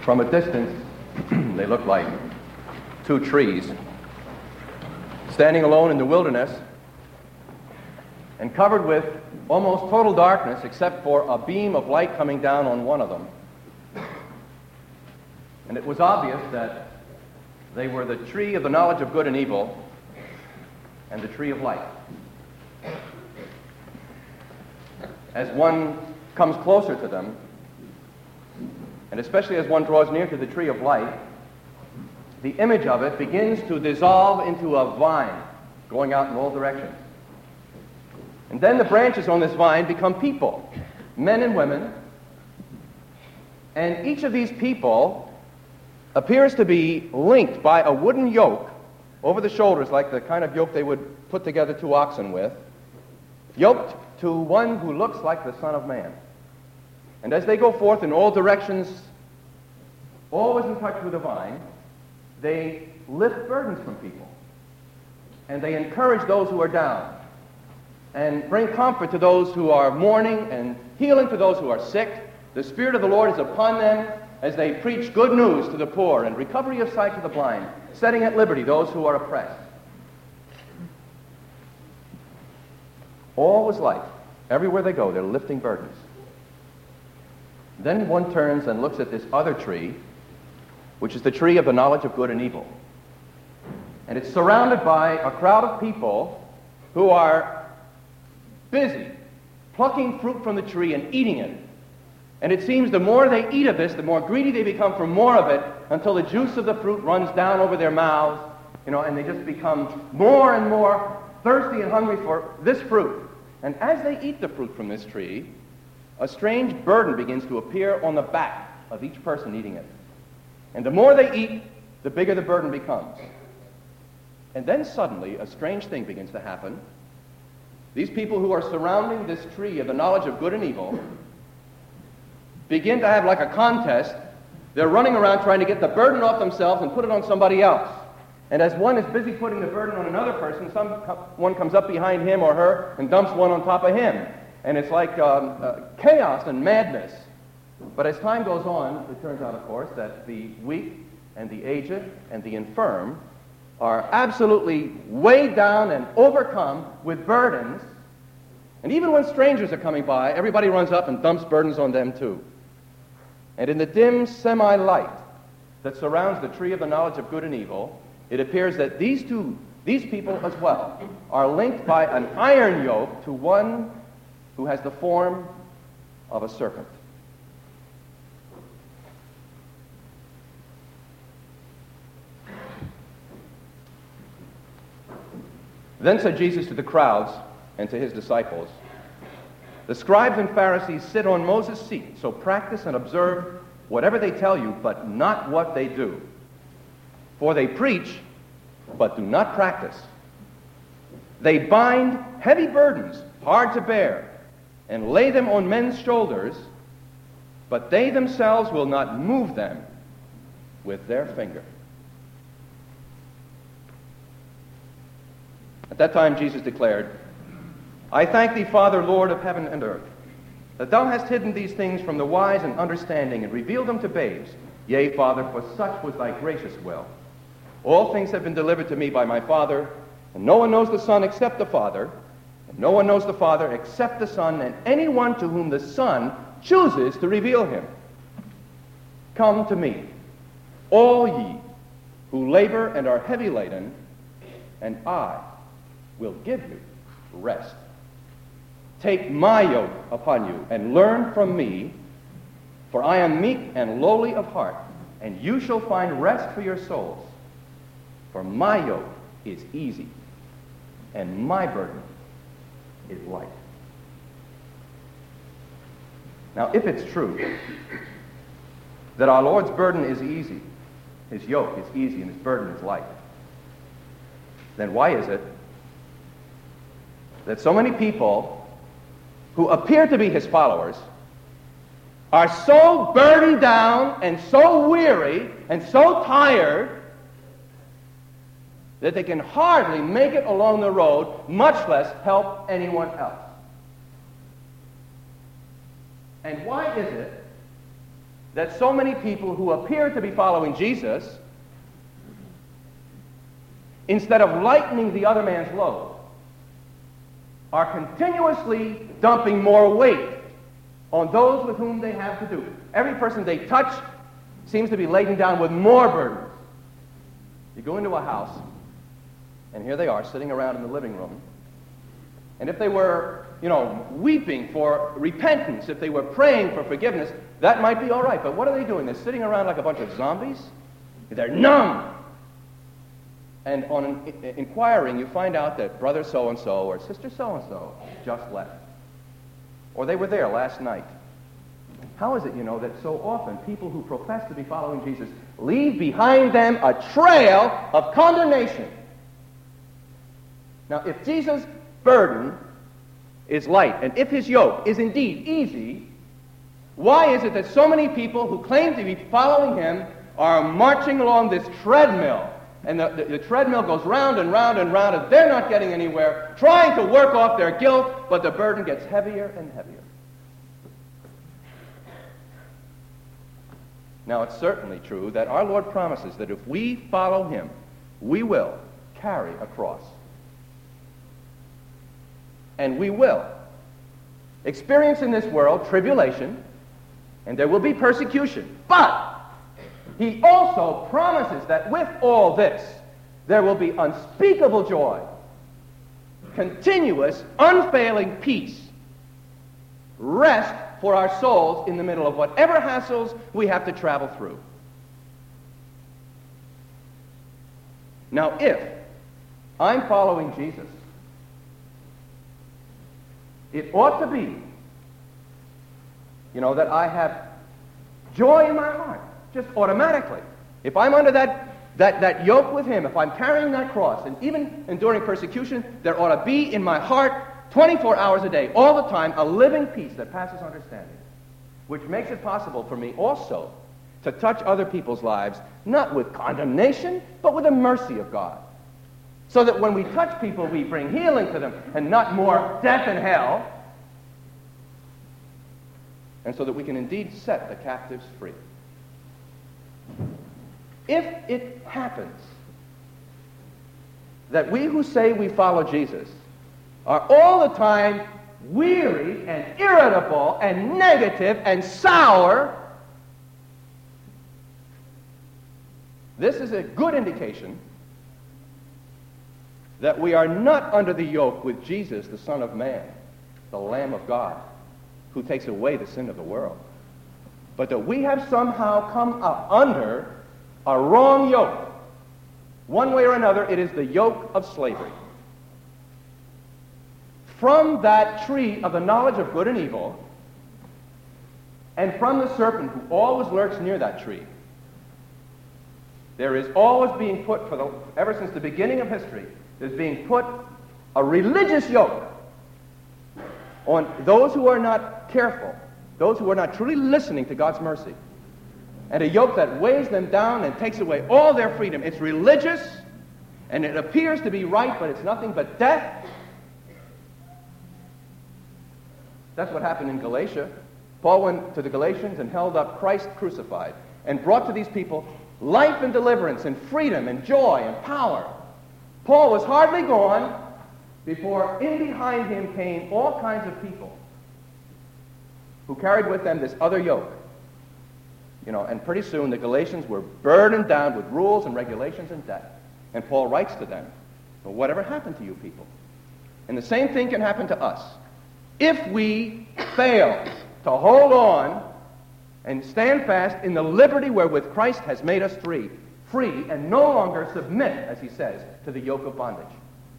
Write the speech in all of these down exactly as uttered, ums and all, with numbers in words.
From a distance, they look like two trees standing alone in the wilderness and covered with almost total darkness except for a beam of light coming down on one of them. And it was obvious that they were the tree of the knowledge of good and evil and the tree of life. As one comes closer to them, and especially as one draws near to the tree of life, the image of it begins to dissolve into a vine going out in all directions. And then the branches on this vine become people, men and women, and each of these people appears to be linked by a wooden yoke over the shoulders, like the kind of yoke they would put together two oxen with, yoked to one who looks like the Son of Man. And as they go forth in all directions, always in touch with the vine, they lift burdens from people. And they encourage those who are down, and bring comfort to those who are mourning, and healing to those who are sick. The Spirit of the Lord is upon them as they preach good news to the poor and recovery of sight to the blind, setting at liberty those who are oppressed. All was life. Everywhere they go, they're lifting burdens. Then one turns and looks at this other tree, which is the tree of the knowledge of good and evil. And it's surrounded by a crowd of people who are busy plucking fruit from the tree and eating it. And it seems the more they eat of this, the more greedy they become for more of it, until the juice of the fruit runs down over their mouths, you know, and they just become more and more thirsty and hungry for this fruit. And as they eat the fruit from this tree, a strange burden begins to appear on the back of each person eating it. And the more they eat, the bigger the burden becomes. And then suddenly, a strange thing begins to happen. These people who are surrounding this tree of the knowledge of good and evil begin to have like a contest. They're running around trying to get the burden off themselves and put it on somebody else. And as one is busy putting the burden on another person, someone comes up behind him or her and dumps one on top of him. And it's like um, uh, chaos and madness. But as time goes on, it turns out, of course, that the weak and the aged and the infirm are absolutely weighed down and overcome with burdens. And even when strangers are coming by, everybody runs up and dumps burdens on them too. And in the dim semi-light that surrounds the tree of the knowledge of good and evil, it appears that these two, these people as well, are linked by an iron yoke to one who has the form of a serpent. Then said Jesus to the crowds and to his disciples, "The scribes and Pharisees sit on Moses' seat, so practice and observe whatever they tell you, but not what they do. For they preach, but do not practice. They bind heavy burdens, hard to bear, and lay them on men's shoulders, but they themselves will not move them with their finger." At that time Jesus declared, "I thank thee, Father, Lord of heaven and earth, that thou hast hidden these things from the wise and understanding and revealed them to babes. Yea, Father, for such was thy gracious will. All things have been delivered to me by my Father, and no one knows the Son except the Father, and no one knows the Father except the Son, and anyone to whom the Son chooses to reveal him. Come to me, all ye who labor and are heavy laden, and I will give you rest. Take my yoke upon you and learn from me, for I am meek and lowly of heart, and you shall find rest for your souls. For my yoke is easy, and my burden is light." Now, if it's true that our Lord's burden is easy, his yoke is easy, and his burden is light, then why is it that so many people who appear to be his followers are so burdened down and so weary and so tired that they can hardly make it along the road, much less help anyone else? And why is it that so many people who appear to be following Jesus, instead of lightening the other man's load, are continuously dumping more weight on those with whom they have to do. Every person they touch seems to be laden down with more burdens. You go into a house, and here they are sitting around in the living room, and if they were, you know, weeping for repentance, if they were praying for forgiveness, that might be all right. But what are they doing? They're sitting around like a bunch of zombies. They're numb. And on in- inquiring, you find out that brother so-and-so or sister so-and-so just left. Or they were there last night. How is it, you know, that so often people who profess to be following Jesus leave behind them a trail of condemnation? Now, if Jesus' burden is light, and if his yoke is indeed easy, why is it that so many people who claim to be following him are marching along this treadmill? And the, the, the treadmill goes round and round and round, and they're not getting anywhere, trying to work off their guilt, but the burden gets heavier and heavier. Now, it's certainly true that our Lord promises that if we follow him, we will carry a cross. And we will experience in this world tribulation, and there will be persecution. But he also promises that with all this, there will be unspeakable joy, continuous, unfailing peace, rest for our souls in the middle of whatever hassles we have to travel through. Now, if I'm following Jesus, it ought to be, you know, that I have joy in my heart, just automatically. If I'm under that, that, that yoke with him, if I'm carrying that cross, and even enduring persecution, there ought to be in my heart twenty-four hours a day, all the time, a living peace that passes understanding, which makes it possible for me also to touch other people's lives, not with condemnation, but with the mercy of God. So that when we touch people, we bring healing to them, and not more death and hell, and so that we can indeed set the captives free. If it happens that we who say we follow Jesus are all the time weary and irritable and negative and sour, this is a good indication that we are not under the yoke with Jesus, the Son of Man, the Lamb of God, who takes away the sin of the world, but that we have somehow come up under a wrong yoke. One way or another, it is the yoke of slavery. From that tree of the knowledge of good and evil, and from the serpent who always lurks near that tree, there is always being put, for the, ever since the beginning of history, there's being put a religious yoke on those who are not careful, those who are not truly listening to God's mercy, and a yoke that weighs them down and takes away all their freedom. It's religious, and it appears to be right, but it's nothing but death. That's what happened in Galatia. Paul went to the Galatians and held up Christ crucified and brought to these people life and deliverance and freedom and joy and power. Paul was hardly gone before in behind him came all kinds of people who carried with them this other yoke. You know, and pretty soon the Galatians were burdened down with rules and regulations and debt. And Paul writes to them, well, whatever happened to you people? And the same thing can happen to us. If we fail to hold on and stand fast in the liberty wherewith Christ has made us free, free and no longer submit, as he says, to the yoke of bondage.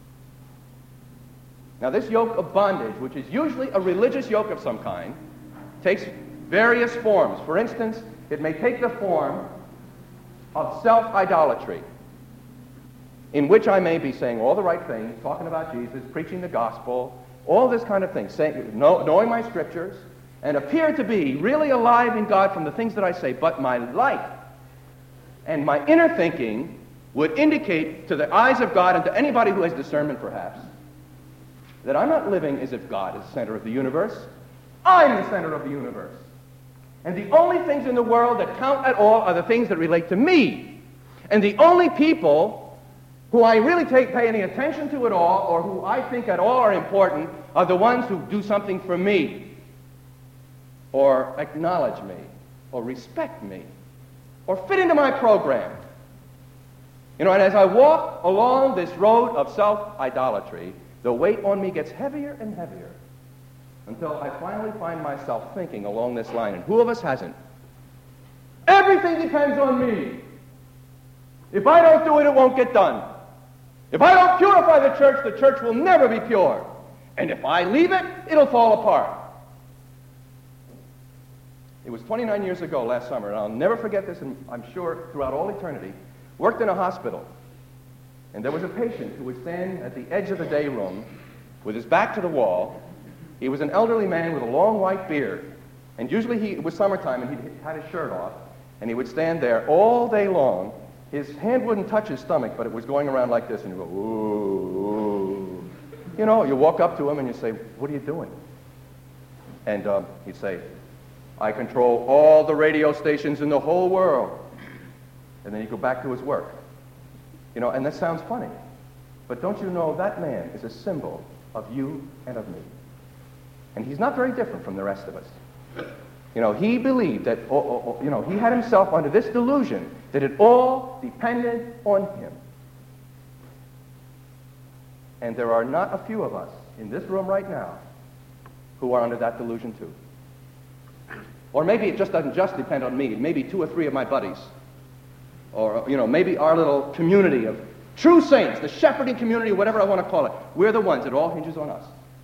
Now, this yoke of bondage, which is usually a religious yoke of some kind, takes various forms. For instance, it may take the form of self-idolatry, in which I may be saying all the right things, talking about Jesus, preaching the gospel, all this kind of thing, saying, know, knowing my scriptures, and appear to be really alive in God from the things that I say, but my life and my inner thinking would indicate to the eyes of God and to anybody who has discernment perhaps, that I'm not living as if God is the center of the universe. I'm the center of the universe. And the only things in the world that count at all are the things that relate to me. And the only people who I really take, pay any attention to at all, or who I think at all are important, are the ones who do something for me, or acknowledge me, or respect me, or fit into my program. You know, and as I walk along this road of self-idolatry, the weight on me gets heavier and heavier until I finally find myself thinking along this line, and who of us hasn't? Everything depends on me. If I don't do it, it won't get done. If I don't purify the church, the church will never be pure. And if I leave it, it'll fall apart. It was twenty-nine years ago last summer, and I'll never forget this, and I'm sure throughout all eternity. Worked in a hospital, and there was a patient who would stand at the edge of the day room with his back to the wall. He was an elderly man with a long white beard, and usually he, it was summertime, and he had his shirt off, and he would stand there all day long. His hand wouldn't touch his stomach, but it was going around like this, and he'd go, ooh, ooh. You know, you walk up to him and you say, what are you doing? And um, he'd say, I control all the radio stations in the whole world. And then he'd go back to his work. You know, and that sounds funny. But don't you know that man is a symbol of you and of me. And he's not very different from the rest of us. You know, he believed that, oh, oh, oh, you know, he had himself under this delusion that it all depended on him. And there are not a few of us in this room right now who are under that delusion too. Or maybe it just doesn't just depend on me. Maybe two or three of my buddies. Or, you know, maybe our little community of true saints, the shepherding community, whatever I want to call it. We're the ones. It all hinges on us.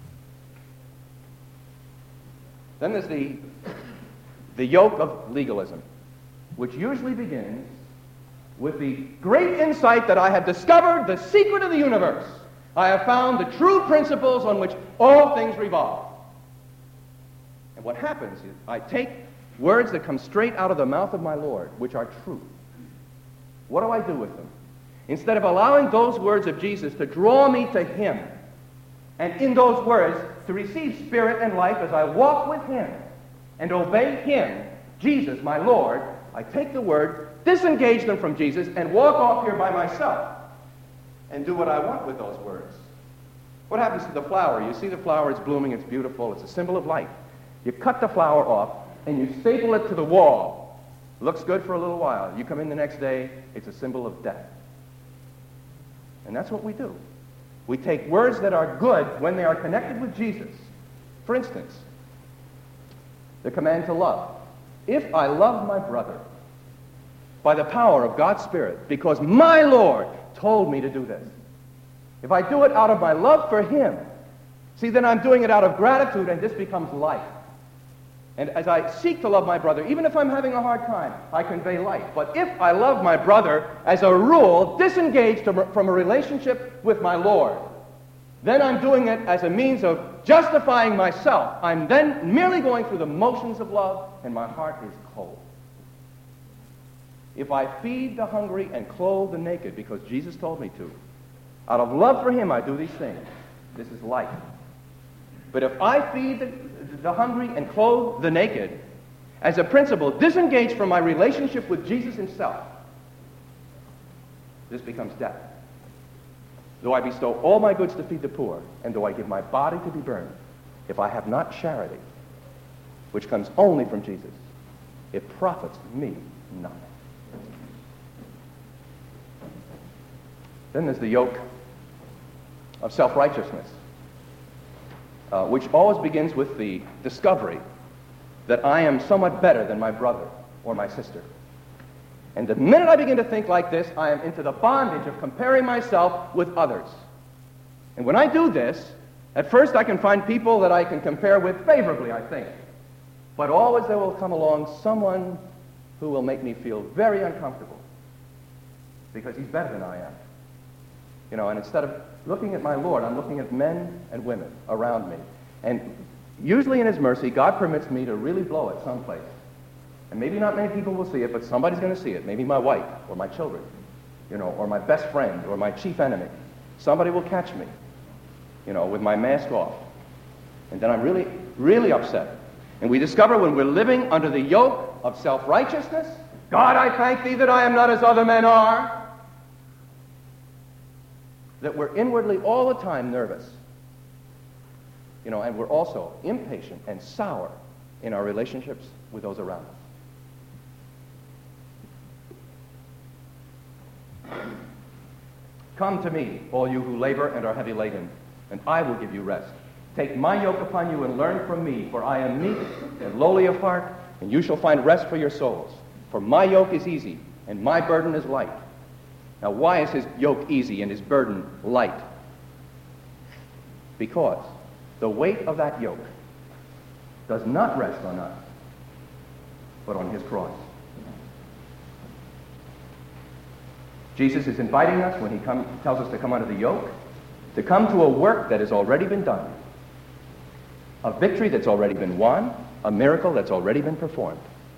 Then there's the, the yoke of legalism, which usually begins with the great insight that I have discovered the secret of the universe. I have found the true principles on which all things revolve. And what happens is I take words that come straight out of the mouth of my Lord, which are truth. What do I do with them? Instead of allowing those words of Jesus to draw me to him, and in those words to receive spirit and life as I walk with him and obey him, Jesus, my Lord, I take the word, disengage them from Jesus, and walk off here by myself and do what I want with those words. What happens to the flower? You see the flower, it's blooming, it's beautiful, it's a symbol of life. You cut the flower off and you staple it to the wall. Looks good for a little while. You come in the next day, it's a symbol of death. And that's what we do. We take words that are good when they are connected with Jesus. For instance, the command to love. If I love my brother by the power of God's Spirit, because my Lord told me to do this, if I do it out of my love for him, see, then I'm doing it out of gratitude, and this becomes life. And as I seek to love my brother, even if I'm having a hard time, I convey life. But if I love my brother, as a rule, disengaged from a relationship with my Lord, then I'm doing it as a means of justifying myself. I'm then merely going through the motions of love, and my heart is cold. If I feed the hungry and clothe the naked, because Jesus told me to, out of love for him I do these things. This is life. But if I feed the, the hungry and clothe the naked, as a principle, disengaged from my relationship with Jesus himself, this becomes death. Though I bestow all my goods to feed the poor, and though I give my body to be burned, if I have not charity, which comes only from Jesus, it profits me nothing. Then there's the yoke of self-righteousness, uh, which always begins with the discovery that I am somewhat better than my brother or my sister. And the minute I begin to think like this, I am into the bondage of comparing myself with others. And when I do this, at first I can find people that I can compare with favorably, I think. But always there will come along someone who will make me feel very uncomfortable because he's better than I am. You know, and instead of looking at my Lord, I'm looking at men and women around me. And usually in his mercy, God permits me to really blow it someplace. And maybe not many people will see it, but somebody's going to see it. Maybe my wife or my children, you know, or my best friend or my chief enemy. Somebody will catch me, you know, with my mask off. And then I'm really, really upset. And we discover when we're living under the yoke of self-righteousness, God, I thank thee that I am not as other men are, that we're inwardly all the time nervous. You know, and we're also impatient and sour in our relationships with those around us. Come to me, all you who labor and are heavy laden, and I will give you rest. Take my yoke upon you and learn from me, for I am meek and lowly of heart, and you shall find rest for your souls. For my yoke is easy, and my burden is light. Now, why is his yoke easy and his burden light? Because the weight of that yoke does not rest on us, but on his cross. Jesus is inviting us, when he come, tells us to come under the yoke, to come to a work that has already been done, a victory that's already been won, a miracle that's already been performed.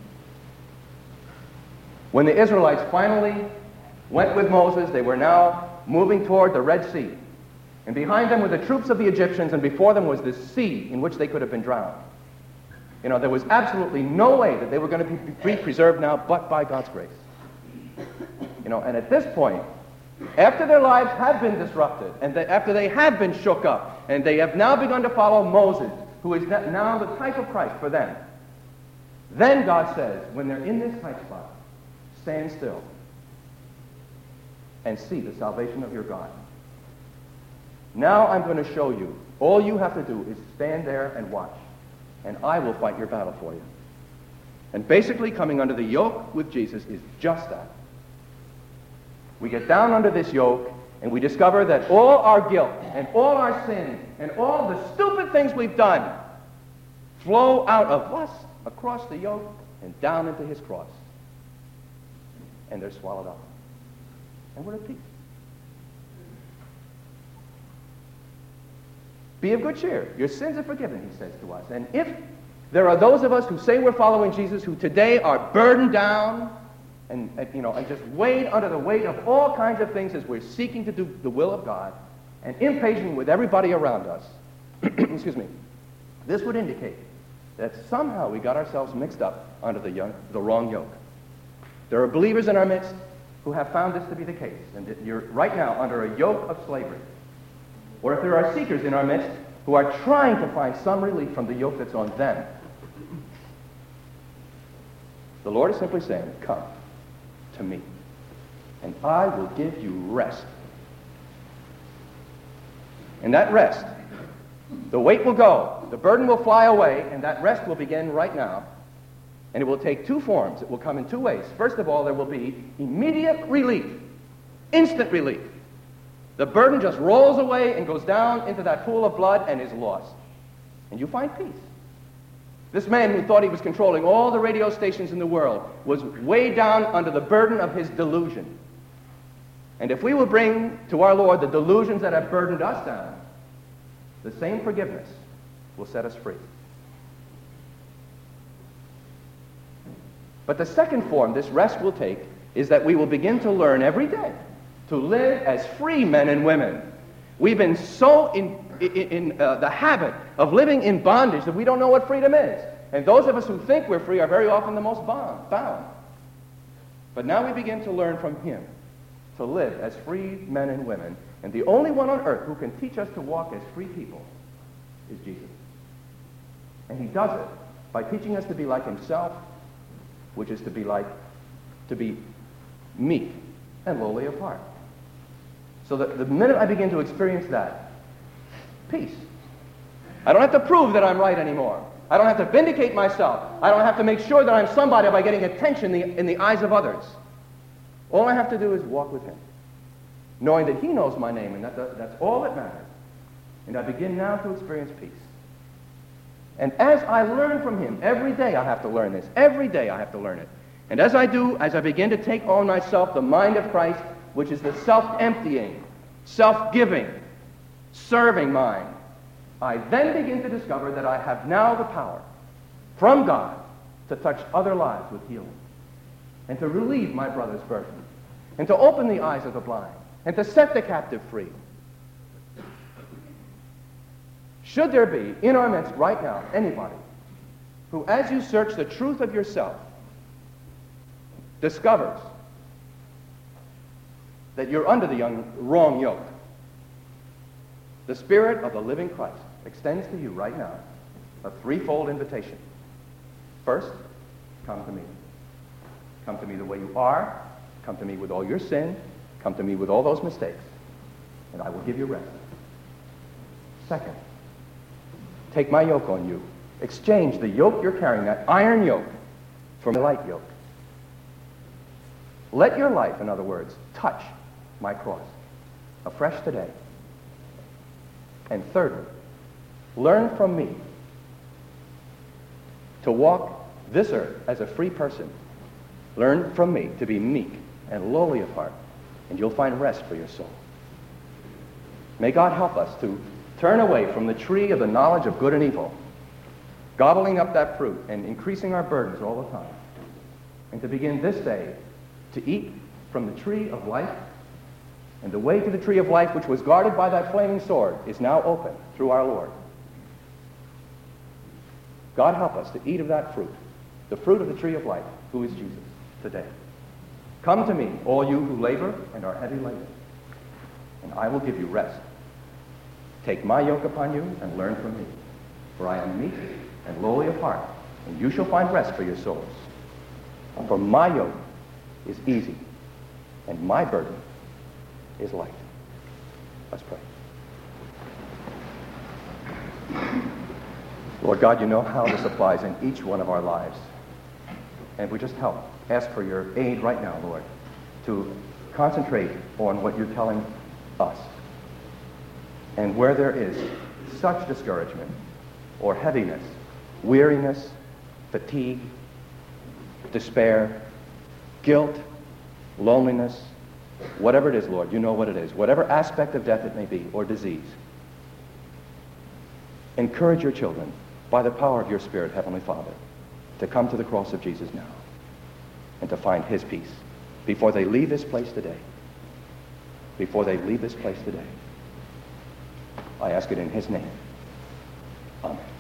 When the Israelites finally went with Moses, they were now moving toward the Red Sea. And behind them were the troops of the Egyptians, and before them was this sea in which they could have been drowned. You know, there was absolutely no way that they were going to be preserved now but by God's grace. You know, and at this point, after their lives have been disrupted, and they, after they have been shook up, and they have now begun to follow Moses, who is now the type of Christ for them, then God says, when they're in this tight spot, stand still and see the salvation of your God. Now I'm going to show you. All you have to do is stand there and watch, and I will fight your battle for you. And basically, coming under the yoke with Jesus is just that. We get down under this yoke, and we discover that all our guilt and all our sin and all the stupid things we've done flow out of us across the yoke and down into his cross. And they're swallowed up. And we're at peace. Be of good cheer. Your sins are forgiven, he says to us. And if there are those of us who say we're following Jesus who today are burdened down and, and you know, and just weighed under the weight of all kinds of things as we're seeking to do the will of God and impatient with everybody around us, excuse me, this would indicate that somehow we got ourselves mixed up under the, young, the wrong yoke. There are believers in our midst who have found this to be the case, and that you're right now under a yoke of slavery. Or if there are seekers in our midst who are trying to find some relief from the yoke that's on them, the Lord is simply saying, come to me, and I will give you rest. And that rest, the weight will go, the burden will fly away, and that rest will begin right now. And it will take two forms. It will come in two ways. First of all, there will be immediate relief, instant relief. The burden just rolls away and goes down into that pool of blood and is lost. And you find peace. This man who thought he was controlling all the radio stations in the world was way down under the burden of his delusion. And if we will bring to our Lord the delusions that have burdened us down, the same forgiveness will set us free. But the second form this rest will take is that we will begin to learn every day to live as free men and women. We've been so in, in, in uh, the habit of living in bondage that we don't know what freedom is. And those of us who think we're free are very often the most bound, bound. But now we begin to learn from him to live as free men and women. And the only one on earth who can teach us to walk as free people is Jesus. And he does it by teaching us to be like himself, which is to be like, to be meek and lowly of heart. So that the minute I begin to experience that, peace. I don't have to prove that I'm right anymore. I don't have to vindicate myself. I don't have to make sure that I'm somebody by getting attention in the, in the eyes of others. All I have to do is walk with him, knowing that he knows my name, and that, that's all that matters. And I begin now to experience peace. And as I learn from him, every day I have to learn this. Every day I have to learn it. And as I do, as I begin to take on myself the mind of Christ, which is the self-emptying, self-giving, serving mind, I then begin to discover that I have now the power from God to touch other lives with healing, and to relieve my brother's burden, and to open the eyes of the blind, and to set the captive free. Should there be in our midst right now anybody who, as you search the truth of yourself, discovers that you're under the young, wrong yoke, the Spirit of the living Christ extends to you right now a threefold invitation. First, come to me. Come to me the way you are. Come to me with all your sin. Come to me with all those mistakes, and I will give you rest. Second, take my yoke on you. Exchange the yoke you're carrying, that iron yoke, for my light yoke. Let your life, in other words, touch my cross afresh today. And thirdly, learn from me to walk this earth as a free person. Learn from me to be meek and lowly of heart, and you'll find rest for your soul. May God help us to turn away from the tree of the knowledge of good and evil, gobbling up that fruit and increasing our burdens all the time, and to begin this day to eat from the tree of life. And the way to the tree of life, which was guarded by that flaming sword, is now open through our Lord. God help us to eat of that fruit, the fruit of the tree of life, who is Jesus, today. Come to me, all you who labor and are heavy laden, and I will give you rest. Take my yoke upon you and learn from me, for I am meek and lowly of heart, and you shall find rest for your souls. For my yoke is easy, and my burden is light. Let's pray. Lord God, you know how this applies in each one of our lives. And we just help, ask for your aid right now, Lord, to concentrate on what you're telling us. And where there is such discouragement or heaviness, weariness, fatigue, despair, guilt, loneliness, whatever it is, Lord, you know what it is. Whatever aspect of death it may be, or disease. Encourage your children by the power of your Spirit, Heavenly Father, to come to the cross of Jesus now and to find his peace before they leave this place today. Before they leave this place today. I ask it in his name. Amen.